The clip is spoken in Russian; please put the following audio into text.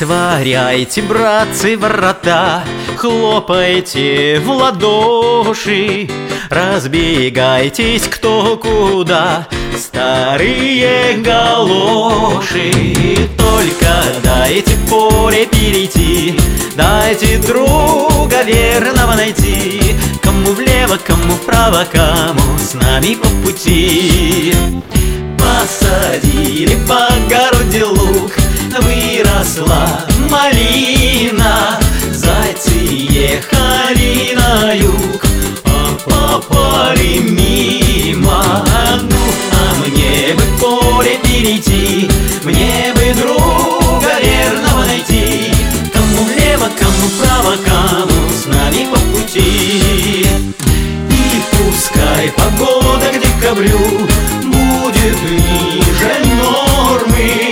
Отворяйте, братцы, врата, хлопайте в ладоши, разбегайтесь кто куда, старые галоши. Только дайте поле перейти, дайте друга верного найти, кому влево, кому вправо, кому с нами по пути. Посадили в огороде лук, выросла малина, зайцы ехали на юг, а попали мимо. Ну, а мне бы поле перейти, мне бы друга верного найти, кому влево, кому вправо, кому с нами по пути. И пускай погода к декабрю будет ниже нормы,